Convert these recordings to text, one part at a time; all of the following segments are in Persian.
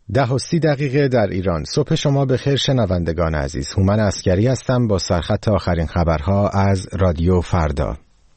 10:30 در ایران. صبح شما بخیر شنوندگان عزیز. هومن عسکری هستم با سرخط آخرین خبرها از رادیو فردا.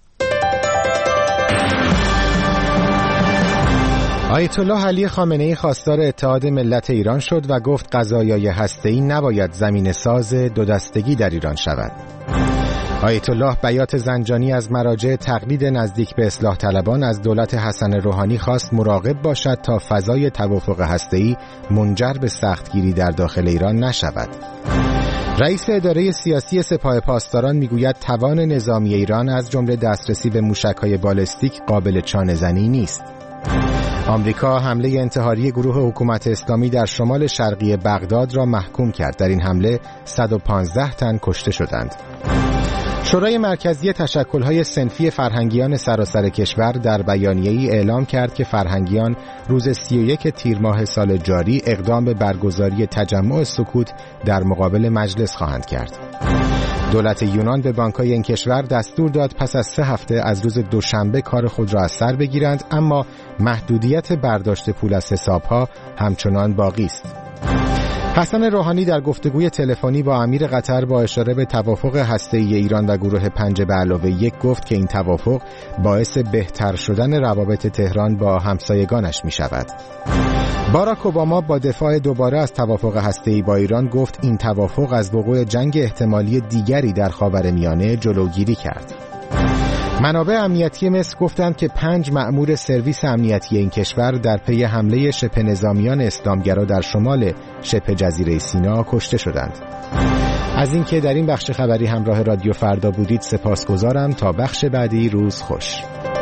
آیت الله علی خامنه‌ای خواستار اتحاد ملت ایران شد و گفت قضایای هسته‌ای نباید زمین ساز دو دستگی در ایران شود. آیت الله بیات زنجانی از مراجع تقلید نزدیک به اصلاح طلبان از دولت حسن روحانی خواست مراقب باشد تا فضای توافق هسته‌ای منجر به سختگیری در داخل ایران نشود. رئیس اداره سیاسی سپاه پاسداران میگوید توان نظامی ایران از جمله دسترسی به موشک‌های بالستیک قابل چانه‌زنی نیست. آمریکا حمله انتحاری گروه حکومت اسلامی در شمال شرقی بغداد را محکوم کرد. در این حمله 115 تن کشته شدند. شورای مرکزی تشکل‌های صنفی فرهنگیان سراسر کشور در بیانیه‌ای اعلام کرد که فرهنگیان روز 31 تیر ماه سال جاری اقدام به برگزاری تجمع سکوت در مقابل مجلس خواهند کرد. دولت یونان به بانک‌های این کشور دستور داد پس از 3 هفته از روز دوشنبه کار خود را از سر بگیرند، اما محدودیت برداشت پول از حساب‌ها همچنان باقی است. حسن روحانی در گفتگوی تلفنی با امیر قطر با اشاره به توافق هسته‌ای ایران و گروه 5+1 گفت که این توافق باعث بهتر شدن روابط تهران با همسایگانش می شود. باراک اوباما با دفاع دوباره از توافق هسته‌ای با ایران گفت این توافق از وقوع جنگ احتمالی دیگری در خاورمیانه جلوگیری کرد. منابع امنیتی مصر گفتند که 5 مأمور سرویس امنیتی این کشور در پی حمله شبه نظامیان اسلامگرا در شمال شبه جزیره سیناء کشته شدند. از اینکه در این بخش خبری همراه رادیو فردا بودید سپاسگزارم. تا بخش بعدی روز خوش.